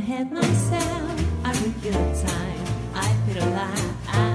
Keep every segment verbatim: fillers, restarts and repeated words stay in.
had myself a real good time. I feel alive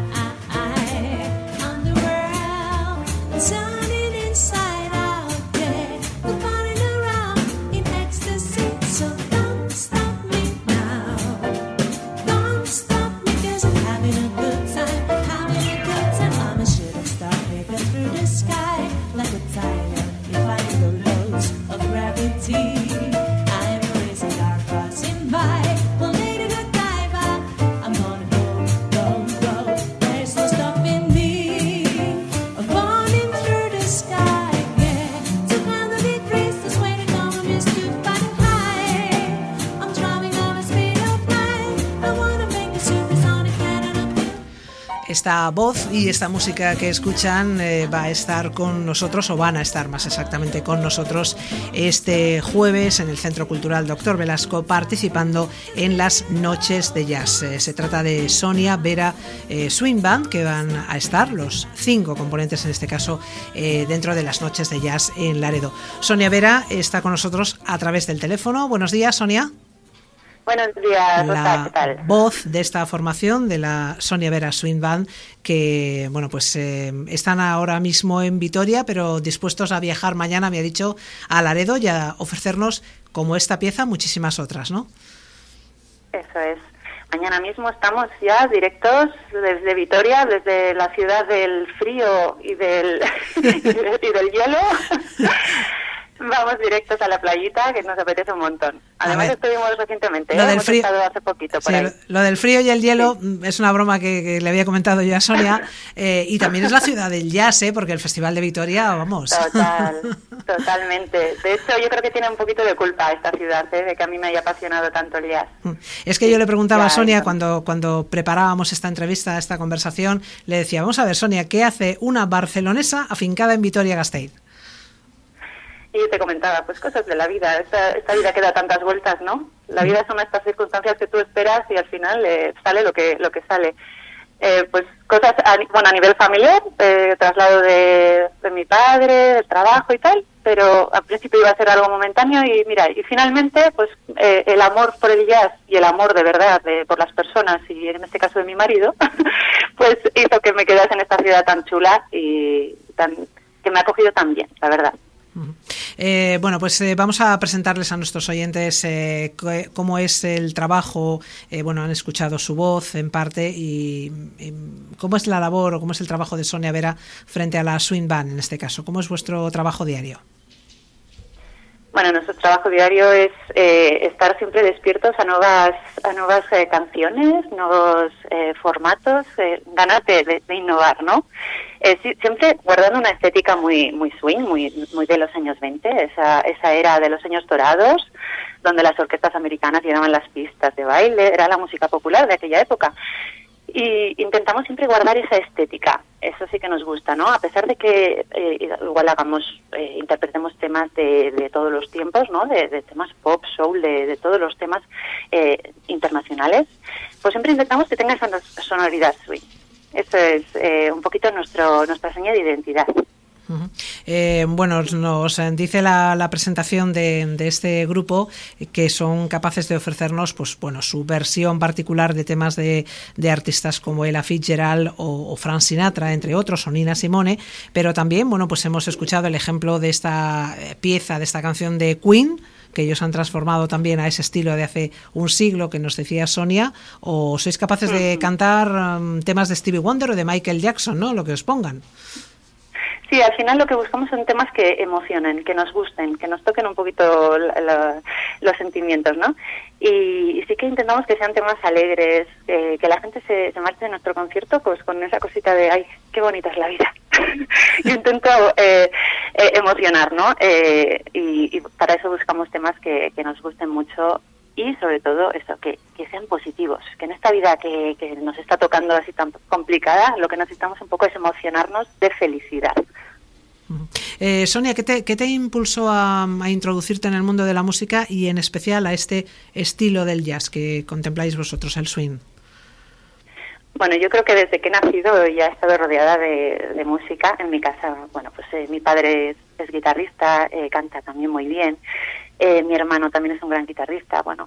on the world, turning inside out, yeah, we're running around in ecstasy. So don't stop me now, don't stop me, 'cause I'm having a good time, having a good time. I'm a shooting star making through the sky like a tiger, defying the laws of gravity. I'm racing car crossing by. Well, lady, good diver, I'm gonna go, go, go. There's no stopping me. I'm burning through the sky, yeah. two hundred degrees, that's where the number is too fucking high. I'm driving on a speed of light. I wanna make a supersonic cannon up here. Esta voz y esta música que escuchan eh, va a estar con nosotros, o van a estar más exactamente con nosotros, este jueves en el Centro Cultural Doctor Velasco, participando en las Noches de Jazz. Eh, se trata de Sonia Vera eh, Swing Band, que van a estar los cinco componentes en este caso eh, dentro de las Noches de Jazz en Laredo. Sonia Vera está con nosotros a través del teléfono. Buenos días, Sonia. Buenos días, Rosa, La ¿qué tal? voz de esta formación, de la Sonia Vera Swing Band, que bueno pues eh, están ahora mismo en Vitoria, pero dispuestos a viajar mañana, me ha dicho, a Laredo y a ofrecernos, como esta pieza, muchísimas otras, ¿no? Eso es. Mañana mismo estamos ya directos desde Vitoria, desde la ciudad del frío y del, y del, y del hielo. Vamos directos a la playita, que nos apetece un montón. Además estuvimos recientemente, lo ¿eh? del Hemos frío, estado hace poquito por sí, ahí. lo, lo del frío y el hielo sí. Es una broma que, que le había comentado yo a Sonia, eh, y también es la ciudad del jazz, ¿eh? Porque el Festival de Vitoria, vamos. Total, totalmente. De hecho, yo creo que tiene un poquito de culpa esta ciudad, ¿eh? De que a mí me haya apasionado tanto el jazz. Es que yo le preguntaba ya, a Sonia eso. cuando, cuando preparábamos esta entrevista, esta conversación, le decía, vamos a ver, Sonia, ¿qué hace una barcelonesa afincada en Vitoria-Gasteiz? Y yo te comentaba, pues cosas de la vida. Esta, esta vida que da tantas vueltas, ¿no? La vida son estas circunstancias que tú esperas y al final eh, sale lo que lo que sale. Eh, pues cosas, a, bueno, a nivel familiar, eh, traslado de, de mi padre, del trabajo y tal, pero al principio iba a ser algo momentáneo y mira, y finalmente, pues eh, el amor por el jazz y el amor de verdad de, por las personas y en este caso de mi marido, pues hizo que me quedase en esta ciudad tan chula y tan que me ha acogido tan bien, la verdad. Eh, bueno, pues eh, vamos a presentarles a nuestros oyentes eh, c- cómo es el trabajo. Eh, bueno, han escuchado su voz en parte y, y cómo es la labor o cómo es el trabajo de Sonia Vera frente a la Swing Band en este caso. ¿Cómo es vuestro trabajo diario? Bueno, nuestro trabajo diario es eh, estar siempre despiertos a nuevas a nuevas eh, canciones, nuevos eh, formatos, eh, ganas de, de, de innovar, ¿no? Eh, sí, siempre guardando una estética muy muy swing, muy muy de los años veinte, esa esa era de los años dorados, donde las orquestas americanas llenaban las pistas de baile, era la música popular de aquella época. Y intentamos siempre guardar esa estética, eso sí que nos gusta, ¿no? A pesar de que eh, igual hagamos, eh, interpretemos temas de, de todos los tiempos, ¿no? De, de temas pop, soul, de, de todos los temas eh, internacionales, pues siempre intentamos que tenga esa sonoridad swing. Eso es eh, un poquito nuestro nuestra seña de identidad. Uh-huh. Eh, bueno, nos dice la, la presentación de, de este grupo que son capaces de ofrecernos, pues bueno, su versión particular de temas de, de artistas como Ella Fitzgerald o, o Frank Sinatra, entre otros, o Nina Simone, pero también, bueno, pues hemos escuchado el ejemplo de esta pieza, de esta canción de Queen, que ellos han transformado también a ese estilo de hace un siglo que nos decía Sonia, o sois capaces de cantar um, temas de Stevie Wonder o de Michael Jackson, ¿no? Lo que os pongan. Sí, al final lo que buscamos son temas que emocionen, que nos gusten, que nos toquen un poquito la, la, los sentimientos, ¿no? Y, y sí que intentamos que sean temas alegres, eh, que la gente se, se marche de nuestro concierto pues con esa cosita de ¡ay, qué bonita es la vida! Yo intento eh, eh, emocionar, ¿no? Eh, y, y para eso buscamos temas que, que nos gusten mucho y sobre todo eso, que, que sean positivos, que en esta vida que, que nos está tocando así tan complicada, lo que necesitamos un poco es emocionarnos de felicidad. Eh, Sonia, ¿qué te, qué te impulsó a, a introducirte en el mundo de la música y en especial a este estilo del jazz que contempláis vosotros, el swing? Bueno, yo creo que desde que he nacido ya he estado rodeada de, de música. En mi casa, bueno, pues eh, mi padre es, es guitarrista, eh, canta también muy bien. Eh, mi hermano también es un gran guitarrista, bueno.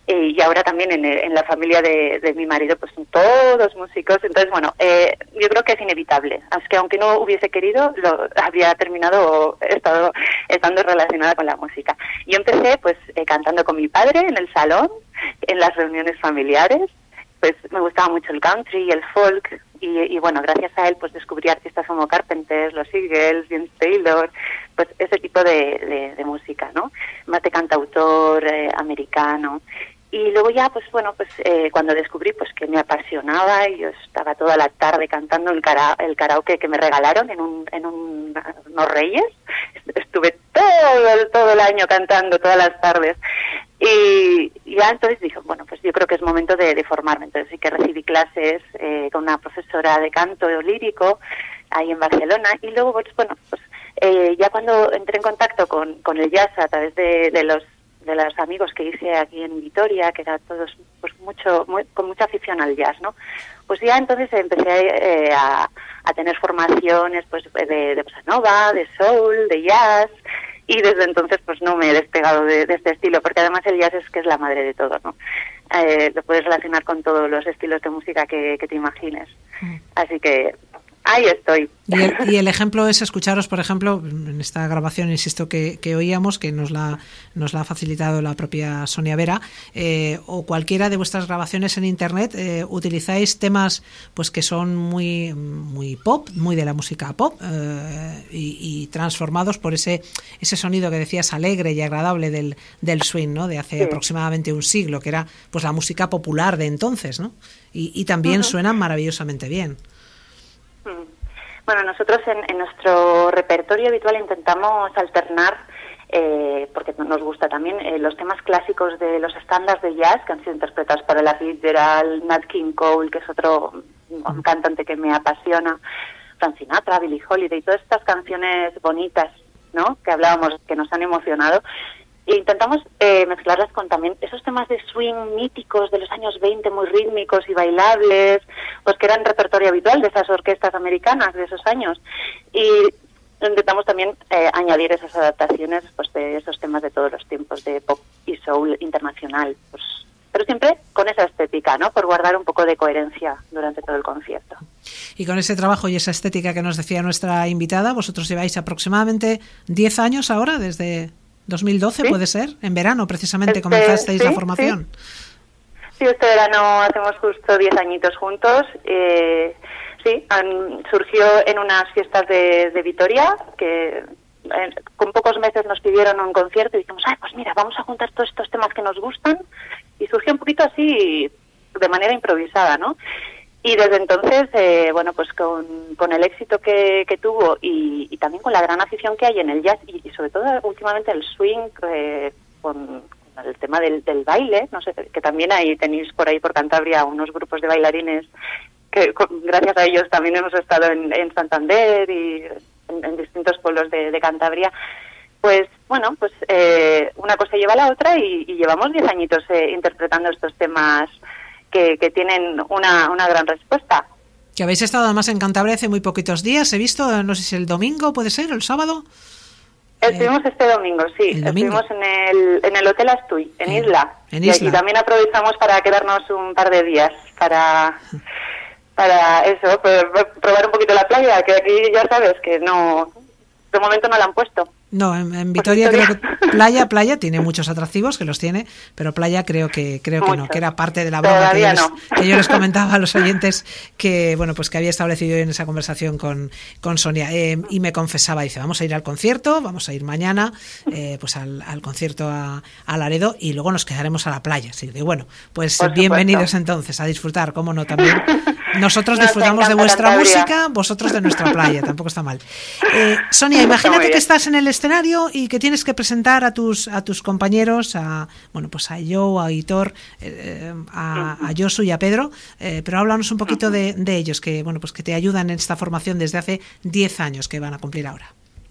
y ahora también en, en la familia de, de mi marido pues son todos músicos. Entonces bueno, eh, yo creo que es inevitable, es que aunque no hubiese querido lo habría terminado estado estando relacionada con la música. Yo empecé pues eh, cantando con mi padre en el salón, en las reuniones familiares. Pues me gustaba mucho el country y el folk y, y bueno, gracias a él pues descubrí artistas como Carpenters, los Eagles, James Taylor, pues ese tipo de, de, de música, ¿no? Más de cantautor eh, americano. Y luego ya, pues bueno, pues eh, cuando descubrí pues que me apasionaba, y yo estaba toda la tarde cantando el, cara, el karaoke que me regalaron en un, en un, unos Reyes. Estuve todo el, todo el año cantando, todas las tardes. Y ya entonces dije, bueno, pues yo creo que es momento de, de formarme. Entonces sí que recibí clases eh, con una profesora de canto lírico ahí en Barcelona. Y luego, pues bueno, pues eh, ya cuando entré en contacto con, con el jazz a través de, de los de los amigos que hice aquí en Vitoria, que eran todos pues mucho muy, con mucha afición al jazz, ¿no? Pues ya entonces empecé eh, a, a tener formaciones pues de, de bossa nova, de soul, de jazz, y desde entonces pues no me he despegado de, de este estilo, porque además el jazz es que es la madre de todo, ¿no? Eh, lo puedes relacionar con todos los estilos de música que, que te imagines. Mm. Así que ahí estoy. Y el, y el ejemplo es escucharos, por ejemplo, en esta grabación, insisto, que, que oíamos, que nos la, nos la ha facilitado la propia Sonia Vera, eh, o cualquiera de vuestras grabaciones en internet, eh, utilizáis temas pues que son muy, muy pop, muy de la música pop, eh, y, y transformados por ese, ese sonido que decías alegre y agradable del, del swing, ¿no? De hace sí. aproximadamente un siglo, que era pues la música popular de entonces, ¿no? Y, y también uh-huh. suenan maravillosamente bien. Bueno, nosotros en, en nuestro repertorio habitual intentamos alternar, eh, porque nos gusta también, eh, los temas clásicos de los estándares de jazz que han sido interpretados por Ella Fitzgerald, Nat King Cole, que es otro un cantante que me apasiona, Frank Sinatra, Billie Holiday, todas estas canciones bonitas, ¿no?, que hablábamos, que nos han emocionado. E intentamos eh, mezclarlas con también esos temas de swing míticos de los años veinte, muy rítmicos y bailables, pues que eran repertorio habitual de esas orquestas americanas de esos años. Y intentamos también eh, añadir esas adaptaciones pues de esos temas de todos los tiempos, de pop y soul internacional, pues, pero siempre con esa estética, ¿no?, por guardar un poco de coherencia durante todo el concierto. Y con ese trabajo y esa estética que nos decía nuestra invitada, vosotros lleváis aproximadamente diez años ahora, desde dos mil doce, ¿sí? Puede ser, en verano precisamente este, comenzasteis sí, la formación. Sí. sí, este verano hacemos justo diez añitos juntos. Eh, sí, han, surgió en unas fiestas de, de Vitoria, que eh, con pocos meses nos pidieron un concierto y dijimos, ay, pues mira, vamos a juntar todos estos temas que nos gustan, y surgió un poquito así, de manera improvisada, ¿no? Y desde entonces, eh, bueno, pues con, con el éxito que, que tuvo y, y también con la gran afición que hay en el jazz y, y sobre todo últimamente el swing, eh, con, con el tema del, del baile, no sé, que también ahí tenéis por ahí por Cantabria unos grupos de bailarines que con, gracias a ellos también hemos estado en, en Santander y en, en distintos pueblos de, de Cantabria. Pues bueno, pues eh, una cosa lleva a la otra y, y llevamos diez añitos eh, interpretando estos temas Que, que tienen una, una gran respuesta. Que habéis estado además en Cantabria hace muy poquitos días, he visto, no sé si el domingo puede ser, el sábado. Estuvimos eh, este domingo, sí, domingo. Estuvimos en el, en el Hotel Astuy, en eh, Isla. En Isla. Y, y también aprovechamos para quedarnos un par de días, para, para eso, probar un poquito la playa, que aquí ya sabes que no, de momento no la han puesto. No, en, en Vitoria creo que playa, playa tiene muchos atractivos, que los tiene, pero playa creo que creo que no, que era parte de la broma que yo, les, no. que yo les comentaba a los oyentes que bueno pues que había establecido en esa conversación con, con Sonia, eh, y me confesaba, dice, vamos a ir al concierto, vamos a ir mañana eh, pues al, al concierto a, a Laredo y luego nos quedaremos a la playa. Así que bueno, pues Por bienvenidos supuesto. Entonces a disfrutar, cómo no, también nosotros Nos disfrutamos de vuestra Cantabria. Música, vosotros de nuestra playa, tampoco está mal. Eh, Sonia, imagínate que estás en el escenario y que tienes que presentar a tus a tus compañeros, a bueno pues a Joe, a Hitor, eh, a, a Josu y a Pedro, eh, pero háblanos un poquito de, de ellos, que bueno pues que te ayudan en esta formación desde hace diez años que van a cumplir ahora.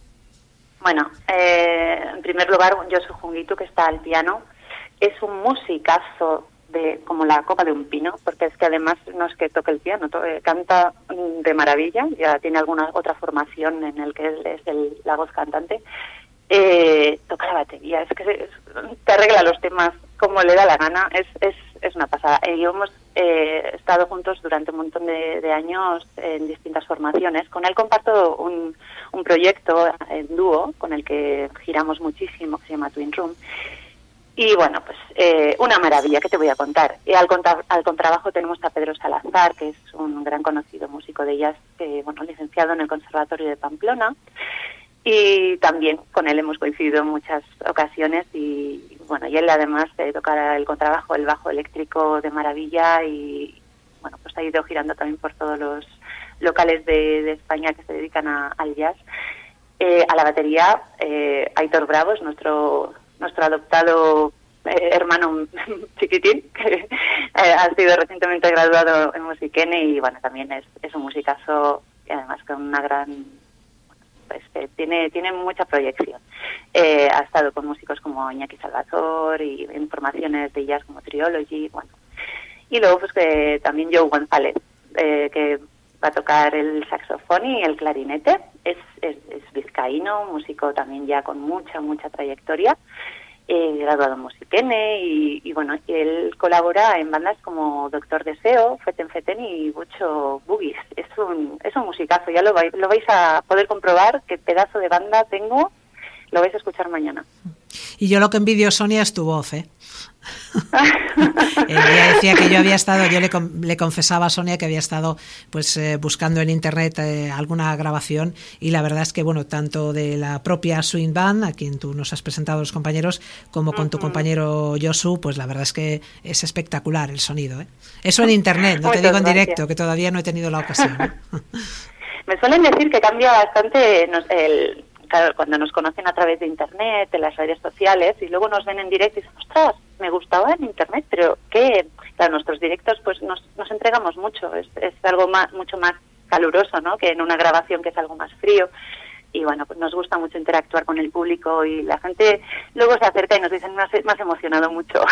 Bueno, eh, en primer lugar, Josu Junguitu, que está al piano, es un musicazo de como la copa de un pino, porque es que además no es que toque el piano, to- eh, canta de maravilla, ya tiene alguna otra formación en el que él es el, la voz cantante, eh, toca la batería, es que se, te arregla los temas como le da la gana, es, es, es una pasada. Eh, y hemos eh, estado juntos durante un montón de, de años en distintas formaciones. Con él comparto un, un proyecto en dúo con el que giramos muchísimo, que se llama Twin Room. Y bueno, pues eh, una maravilla, ¿qué te voy a contar? Y al, contra, al contrabajo tenemos a Pedro Salazar, que es un gran conocido músico de jazz, que, bueno, licenciado en el Conservatorio de Pamplona. Y también con él hemos coincidido en muchas ocasiones y bueno, y él además de tocar el contrabajo, el bajo eléctrico de maravilla y bueno, pues ha ido girando también por todos los locales de, de España que se dedican a, al jazz. Eh, a la batería, eh, Aitor Bravo es nuestro, nuestro adoptado eh, hermano chiquitín, que eh, ha sido recientemente graduado en Musiquene y bueno, también es, es un musicazo y además con una gran... Pues, tiene tiene mucha proyección. Eh, ha estado con músicos como Iñaki Salvador y en formaciones de jazz como Triology, bueno. Y luego pues que también Joe González, eh, que va a tocar el saxofón y el clarinete. Es, es, es vizcaíno, músico también ya con mucha, mucha trayectoria. Eh, graduado en Musiquene y, y bueno, él colabora en bandas como Doctor Deseo, Feten Feten y Bucho Boogies. Es un, es un musicazo, ya lo vais, lo vais a poder comprobar qué pedazo de banda tengo, lo vais a escuchar mañana. Y yo lo que envidio, Sonia, es tu voz, ¿eh? Ella decía que yo había estado, yo le, le confesaba a Sonia que había estado pues eh, buscando en internet eh, alguna grabación y la verdad es que bueno, tanto de la propia Swing Band, a quien tú nos has presentado los compañeros, como con uh-huh. tu compañero Josu, pues la verdad es que es espectacular el sonido, ¿eh? Eso en internet, no te digo en directo, que todavía no he tenido la ocasión, ¿eh? Me suelen decir que cambia bastante no, el... Claro, cuando nos conocen a través de internet, de las redes sociales, y luego nos ven en directo y dicen, ostras, me gustaba en internet, pero que, claro, nuestros directos pues nos, nos entregamos mucho, es, es algo más, mucho más caluroso, ¿no? Que en una grabación que es algo más frío. Y bueno, pues nos gusta mucho interactuar con el público y la gente luego se acerca y nos dicen, me has, me has emocionado mucho.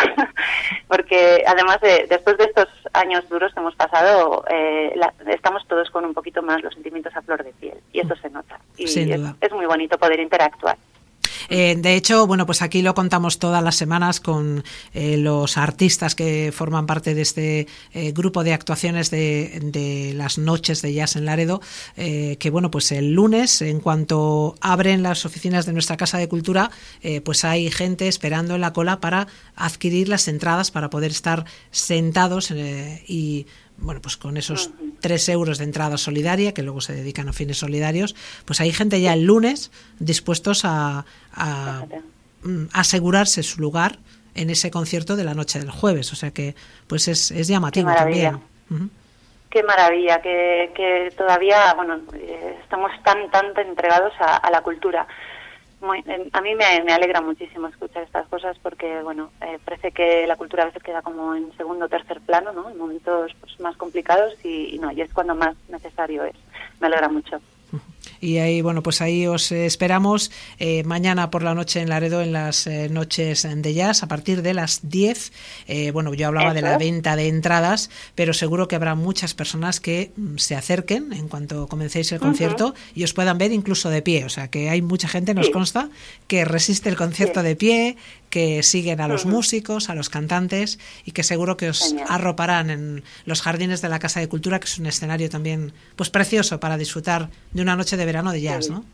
Porque además de, después de estos años duros que hemos pasado, eh, la, estamos todos con un poquito más los sentimientos a flor de piel. Y eso se nota. Y Sin es, duda. es muy bonito poder interactuar. Eh, de hecho, bueno, pues aquí lo contamos todas las semanas con eh, los artistas que forman parte de este eh, grupo de actuaciones de, de las noches de jazz en Laredo, eh, que bueno, pues el lunes, en cuanto abren las oficinas de nuestra Casa de Cultura, eh, pues hay gente esperando en la cola para adquirir las entradas para poder estar sentados eh, y bueno, pues con esos tres euros de entrada solidaria, que luego se dedican a fines solidarios, pues hay gente ya el lunes dispuestos a, a, a asegurarse su lugar en ese concierto de la noche del jueves. O sea que pues es, es llamativo también. Uh-huh. Qué maravilla, que, que todavía, bueno, eh, estamos tan, tan entregados a, a la cultura. Muy, eh, a mí me, me alegra muchísimo escuchar estas cosas porque, bueno, eh, parece que la cultura a veces queda como en segundo o tercer plano, ¿no? En momentos pues, más complicados y, y no, y es cuando más necesario es. Me alegra mucho. Y ahí, bueno, pues ahí os esperamos eh, mañana por la noche en Laredo, en las eh, noches de jazz, a partir de las diez. Eh, bueno, yo hablaba ¿Eso? de la venta de entradas, pero seguro que habrá muchas personas que mm, se acerquen en cuanto comencéis el uh-huh. concierto y os puedan ver incluso de pie. O sea, que hay mucha gente, nos sí. consta, que resiste el concierto sí. de pie, que siguen a los uh-huh. músicos, a los cantantes y que seguro que os Genial. arroparán en los jardines de la Casa de Cultura, que es un escenario también pues precioso para disfrutar de una noche de verano de jazz, ¿no?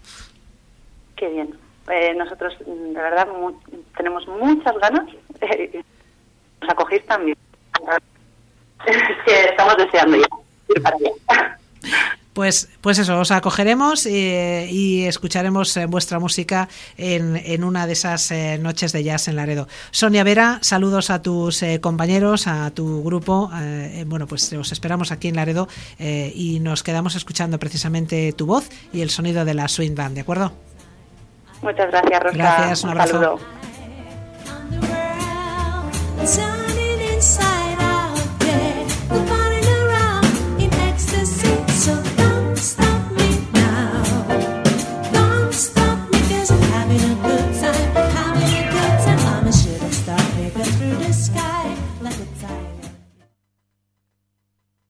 Qué bien. Eh, nosotros, de verdad, mu- tenemos muchas ganas. Eh, os acogéis también. Que estamos deseando ya ir para allá. Pues, pues eso, os acogeremos eh, y escucharemos eh, vuestra música en, en una de esas eh, noches de jazz en Laredo. Sonia Vera, saludos a tus eh, compañeros, a tu grupo. Eh, bueno, pues os esperamos aquí en Laredo eh, y nos quedamos escuchando precisamente tu voz y el sonido de la Swing Band, ¿de acuerdo? Muchas gracias, Rosa. Gracias, un abrazo. Un saludo.